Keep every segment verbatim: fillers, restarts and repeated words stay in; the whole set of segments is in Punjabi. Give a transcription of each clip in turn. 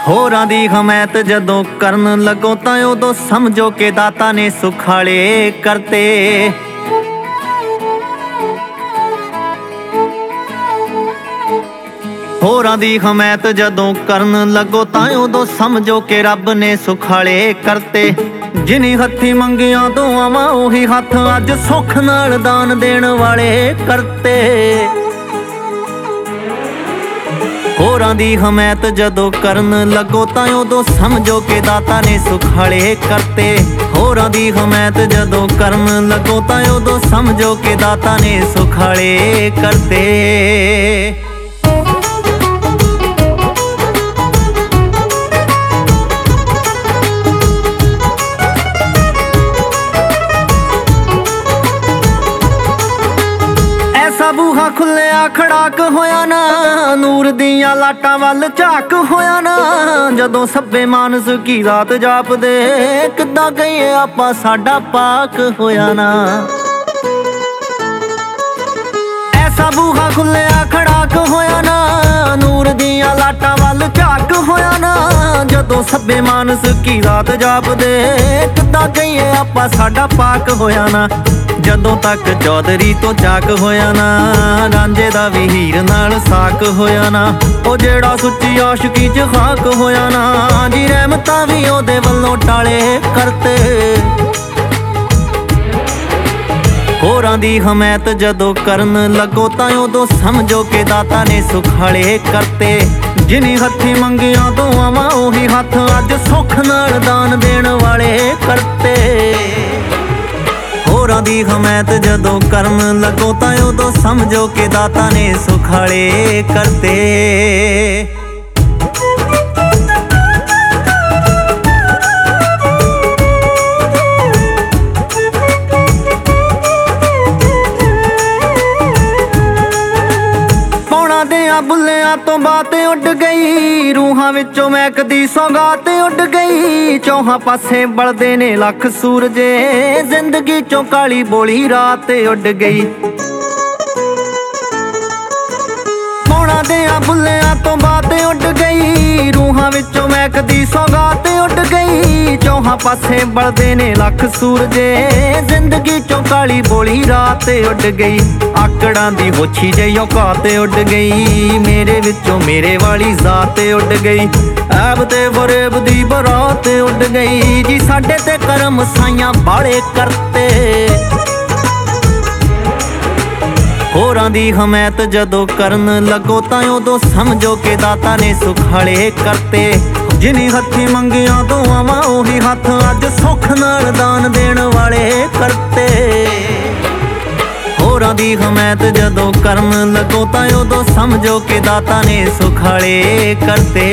ਹੋਰਾਂ ਦੀ ਹਮਾਇਤ ਜਦੋਂ ਕਰਨ ਲੱਗੋ ਤਾਂ ਉਦੋਂ ਸਮਝੋ ਕਿ ਦਾਤਾ ਨੇ ਸੁਖਾਲੇ ਕਰਤੇ। ਹੋਰਾਂ ਦੀ ਹਮਾਇਤ ਜਦੋਂ ਕਰਨ ਲੱਗੋ ਤਾਂ ਉਦੋਂ ਸਮਝੋ ਕਿ ਰੱਬ ਨੇ ਸੁਖਾਲੇ ਕਰਤੇ। ਜਿਨੀ ਹੱਥੀ ਮੰਗੀਆਂ ਦੁਆਵਾਂ ਉਹੀ ਹੱਥ ਅੱਜ ਸੁੱਖ ਨਾਲ ਦਾਨ ਦੇਣ ਵਾਲੇ ਕਰਤੇ। ਹੋਰਾਂ ਦੀ ਹਮਾਇਤ ਜਦੋਂ ਕਰਨ ਲੱਗੋ ਤਾਂ ਉਦੋਂ ਸਮਝੋ ਕਿ ਦਾਤਾ ਨੇ ਸੁਖਾਲੇ ਕਰਤੇ। ਹੋਰਾਂ ਦੀ ਹਮਾਇਤ ਜਦੋਂ ਕਰਨ ਲੱਗੋ ਤਾਂ ਉਦੋਂ ਸਮਝੋ ਕਿ ਦਾਤਾ ਨੇ ਸੁਖਾਲੇ ਕਰਤੇ। ਬੂਹਾ ਖੁੱਲਿਆ ਖੜਾਕ ਹੋਇਆ ਨਾ, ਨੂਰ ਦੀਆਂ ਲਾਟਾਂ ਵੱਲ ਝਾਕ ਹੋਇਆ ਨਾ। ਜਦੋਂ ਸੱਬੇ ਮਾਨਸ ਕੀ ਰਾਤ ਜਾਪਦੇ, ਕਿੱਦਾਂ ਕਹੀਏ ਆਪਾਂ ਸਾਡਾ ਪਾਕ ਹੋਇਆ ਨਾ। ਐਸਾ ਬੂਹਾ ਖੁੱਲਿਆ ਖੜਾਕ ਹੋਇਆ ਨਾ, ਨੂਰ ਦੀਆਂ ਲਾਟਾਂ ਵੱਲ ਝਾਕ ਹੋਇਆ ਨਾ। ਜਦੋਂ ਸੱਬੇ ਮਾਨਸ ਕੀ ਰਾਤ ਜਾਪਦੇ, ਕਿੱਦਾਂ ਕਹੀਏ ਆਪਾਂ ਸਾਡਾ ਪਾਕ ਹੋਇਆ ਨਾ। ਜਦੋਂ ਤੱਕ ਚੌਧਰੀ ਤੋਂ ਚਾਕ ਹੋਇਆ ਨਾ, ਰਾਂਝੇ ਦਾ ਵੀ ਹੀਰ ਨਾਲ ਸਾਕ ਹੋਇਆ ਨਾ। ਉਹ ਜਿਹੜਾ ਸੁੱਚੀ ਆਸ਼ਕੀ ਚ ਖਾਕ ਹੋਇਆ ਨਾ, ਜੀ ਰਹਿਮਤਾਂ ਵੀ ਉਹਦੇ ਵੱਲੋਂ ਟਾਲੇ ਕਰਤੇ। ਹੋਰਾਂ ਦੀ ਹਮਾਇਤ ਜਦੋਂ ਕਰਨ ਲੱਗੋ ਤਾਂ ਉਦੋਂ ਸਮਝੋ ਕਿ ਦਾਤਾ ਨੇ ਸੁਖਾਲੇ ਕਰਤੇ। ਜਿਨੀ ਹੱਥੀ ਮੰਗੀਆਂ ਦੁਆਵਾਂ ਉਹੀ ਹੱਥ ਅੱਜ ਸੁੱਖ ਨਾਲ ਦਾਨ ਦੇਣ ਵਾਲੇ ਕਰਤੇ। ਹੋਰਾਂ ਦੀ ਹਮਾਇਤ ਜਦੋਂ ਕਰਨ ਲੱਗੋ ਤਾਂ ਉਦੋਂ ਸਮਝੋ ਕਿ ਦਾਤਾ ਨੇ ਸੁਖਾਲੇ ਕਰਤੇ। ਪੌਣਾ ਦਿਆਂ ਬੁੱਲਿਆਂ ਤੋਂ ਬਾਤ ਉੱਡ ਗਈ, ਰੂਹਾਂ ਵਿੱਚੋਂ ਮਹਿਕਦੀ ਸੌਗਾਤ ਉੱਡ ਗਈ। ਚੌਹਾਂ ਪਾਸੇ ਬਲਦੇ ਨੇ ਲੱਖ ਸੂਰਜੇ, ਜ਼ਿੰਦਗੀ ਚੋਂ ਕਾਲੀ ਬੋਲੀ ਰਾਤ ਉੱਡ ਗਈ। ਪੌਣਾ ਦਿਆਂ ਬੁੱਲਿਆਂ ਤੋਂ ਬਾਤ ਉੱਡ ਗਈ, ਰੂਹਾਂ ਵਿੱਚੋਂ ਮਹਿਕਦੀ ਸੌਗਾਤ ਉੱਡ ਗਈ। ਚੌਹਾਂ ਪਾਸੇ ਬਲਦੇ ਨੇ ਲੱਖ ਸੂਰਜੇ, ਜ਼ਿੰਦਗੀ ਚੋਂ ਕਾਲੀ ਬੋਲੀ ਰਾਤ ਉੱਡ ਗਈ। ਆਕੜਾਂ ਦੀ ਹੋਛੀ ਜਿਹੀ ਔਕਾਤ ਉੱਡ ਗਈ, ਮੇਰੇ ਵਿੱਚੋਂ ਮੇਰੇ ਵਾਲੀ ਜ਼ਾਤ ਉੱਡ ਗਈ। ਐਬ ਤੇ ਫਰੇਬ ਦੀ ਬਰਾਤ ਉੱਡ ਗਈ, ਜੀ ਸਾਡੇ ਤੇ ਕਰਮ ਸਾਈਆਂ ਬਾਲੇ ਕਰਤੇ। ਹੋਰਾਂ ਦੀ ਹਮਾਇਤ ਜਦੋਂ ਕਰਨ ਲੱਗੋ ਤਾਂ ਉਦੋਂ ਸਮਝੋ ਕਿ ਦਾਤਾ ਨੇ ਸੁਖਾਲੇ ਕਰਤੇ। ਜਿਨੀ ਹੱਥੀ ਮੰਗੀਆਂ ਦੁਆਵਾਂ ਉਹੀ ਹੱਥ ਅੱਜ ਸੁੱਖ ਨਾਲ ਦਾਨ ਦੇਣ ਵਾਲੇ ਕਰਤੇ। ਹੋਰਾਂ ਦੀ ਹਮਾਇਤ ਜਦੋਂ ਕਰਨ ਲੱਗੋ ਤਾਂ ਉਦੋਂ ਸਮਝੋ ਕਿ ਦਾਤਾ ਨੇ ਸੁਖਾਲੇ ਕਰਤੇ।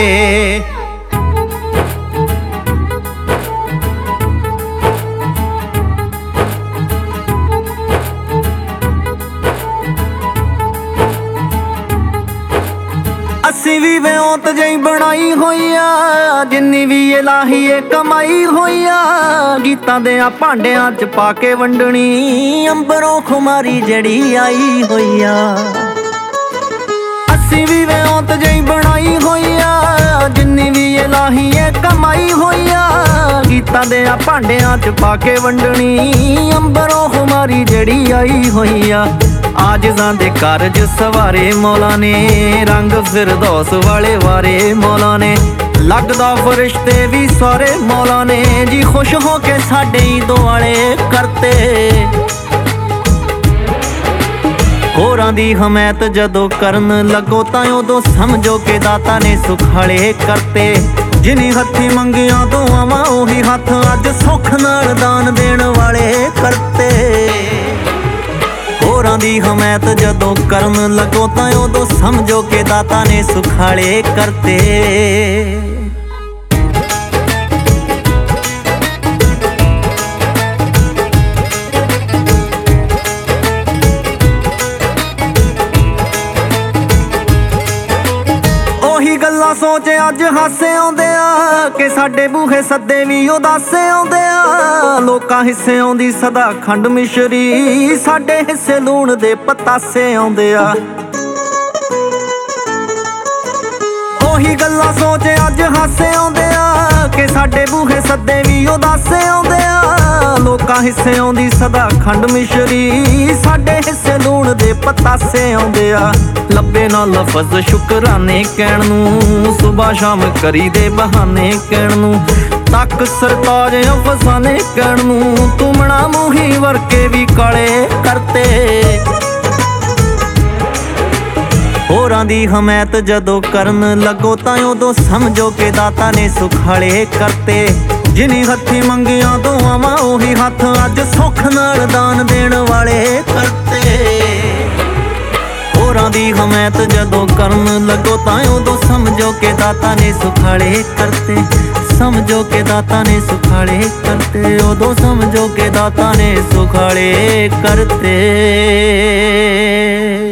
ਅਸੀਂ ਵੀ ਵਿਉਂਤ ਜਿਹੀ ਬਣਾਈ ਹੋਈ ਆ, ਜਿੰਨੀ ਵੀ ਇਲਾਹੀ ਏ ਕਮਾਈ ਹੋਈ ਆ। ਗੀਤਾਂ ਦੇ ਆ ਭਾਂਡਿਆਂ ਚ ਪਾ ਕੇ ਵੰਡਣੀ, ਅੰਬਰੋਂ ਖੁਮਾਰੀ ਜਿਹੜੀ ਆਈ ਹੋਈ ਆ। ਅਸੀਂ ਵੀ ਵਿਉਂਤ ਜਿਹੀ ਬਣਾਈ ਹੋਈ ਆ, ਜਿੰਨੀ ਵੀ ਇਲਾਹੀ ਏ ਕਮਾਈ ਹੋਈ ਆ। ਗੀਤਾਂ ਦੇ ਆ ਭਾਂਡਿਆਂ ਚ ਪਾ ਕੇ ਵੰਡਣੀ, ਅੰਬਰੋਂ ਖੁਮਾਰੀ ਜਿਹੜੀ ਆਈ ਹੋਈ ਆ। ਆਜਜ਼ਾਂ ਦੇ ਕਾਰਜ ਸਵਾਰੇ ਮੌਲਾ ਨੇ, ਰੰਗ ਫਿਰਦੌਸ ਵਾਲੇ ਵਾਰੇ ਮੌਲਾ ਨੇ। ਲੱਗਦਾ ਫਰਿਸ਼ਤੇ ਵੀ ਸਾਰੇ ਮੌਲਾ ਨੇ, ਜੀ ਖੁਸ਼ ਹੋ ਕੇ ਸਾਡੇ ਹੀ ਦੁਆਲੇ ਕਰਤੇ। ਹੋਰਾਂ ਦੀ ਹਮਾਇਤ ਜਦੋਂ ਕਰਨ ਲੱਗੋ ਤਾਂ ਉਦੋਂ ਸਮਝੋ ਕਿ ਦਾਤਾ ਨੇ ਸੁਖਾਲੇ ਕਰਤੇ। ਜਿਨੀ ਹੱਥੀ ਮੰਗੀਆਂ ਦੁਆਵਾਂ ਉਹੀ ਹੱਥ ਅੱਜ ਸੁੱਖ ਨਾਲ ਦਾਨ ਦੇਣ ਵਾਲੇ ਕਰਤੇ। ਹੋਰਾਂ ਦੀ ਹਮਾਇਤ ਜਦੋਂ ਕਰਨ ਲੱਗੋ ਤਾਂ ਉਦੋਂ ਸਮਝੋ ਕਿ ਦਾਤਾ ਨੇ ਸੁਖਾਲੇ ਕਰਤੇ। ਉਹੀ ਗੱਲਾਂ ਸੋਚ ਅੱਜ ਹਾਸੇ ਆਉਂਦੇ ਆ, ਕਿ ਸਾਡੇ ਬੂਹੇ ਸੱਦੇ ਵੀ ਉਦਾਸੇ ਆਉਂਦੇ ਆ। ਲੋਕਾਂ ਹਿੱਸੇ ਆਉਂਦੀ ਸਦਾ ਖੰਡ ਮਿਸ਼ਰੀ, ਸਾਡੇ ਹਿੱਸੇ ਲੂਣ ਦੇ ਪਤਾਸੇ ਆਉਂਦੇ ਆ। ਉਹੀ ਗੱਲਾਂ ਸੋਚ ਅੱਜ ਹਾਸੇ ਆਉਂਦੇ ਆ ਕਿ ਸਾਡੇ ਬੂਹੇ ਸੱਦੇ ਵੀ ਉਦਾਸੇ ਆਉਂਦੇ ਆ। ਲੋਕਾਂ ਹਿੱਸੇ ਆਉਂਦੀ ਸਦਾ ਖੰਡ ਮਿਸ਼ਰੀ, ਸਾਡੇ ਹਿੱਸੇ ਲੂਣ ਦੇ ਪਤਾਸੇ ਆਉਂਦੇ ਆ। ਲੱਭੇ ਨਾ ਲਫ਼ਜ਼ ਸ਼ੁਕਰਾਨੇ ਕਹਿਣ ਨੂੰ, ਸੁਬਹ ਸ਼ਾਮ ਕਰੀ ਦੇ ਬਹਾਨੇ ਕਹਿਣ ਨੂੰ। ਤੱਕ ਸਰਤਾਜ ਅਫਸਾਨੇ ਕਹਿਣ ਨੂੰ, ਤੁਮਣਾ ਮੂੰਹੀ ਵਰਕੇ ਵੀ ਕਾਲੇ ਕਰਤੇ। ਹੋਰਾਂ ਦੀ ਹਮਾਇਤ ਜਦੋਂ ਕਰਨ ਲੱਗੋ ਤਾਂ ਉਦੋਂ ਸਮਝੋ ਕਿ ਦਾਤਾ ਨੇ ਸੁਖਾਲੇ ਕਰਤੇ। ਜਿਨੀ ਹੱਥੀ ਮੰਗੀਆਂ ਦੁਆਵਾਂ ਉਹੀ ਹੱਥ ਅੱਜ ਸੁੱਖ ਨਾਲ ਦਾਨ ਦੇਣ ਵਾਲੇ ਕਰਤੇ। ਹੋਰਾਂ ਦੀ ਹਮਾਇਤ ਜਦੋਂ ਕਰਨ ਲੱਗੋ ਤਾਂ ਉਦੋਂ ਸਮਝੋ ਕਿ ਦਾਤਾ ਨੇ ਸੁਖਾਲੇ ਕਰਤੇ। ਸਮਝੋ ਕਿ ਦਾਤਾ ਨੇ ਸੁਖਾਲੇ ਕਰਤੇ, ਉਦੋਂ ਸਮਝੋ ਕਿ ਦਾਤਾ ਨੇ ਸੁਖਾਲੇ ਕਰਤੇ।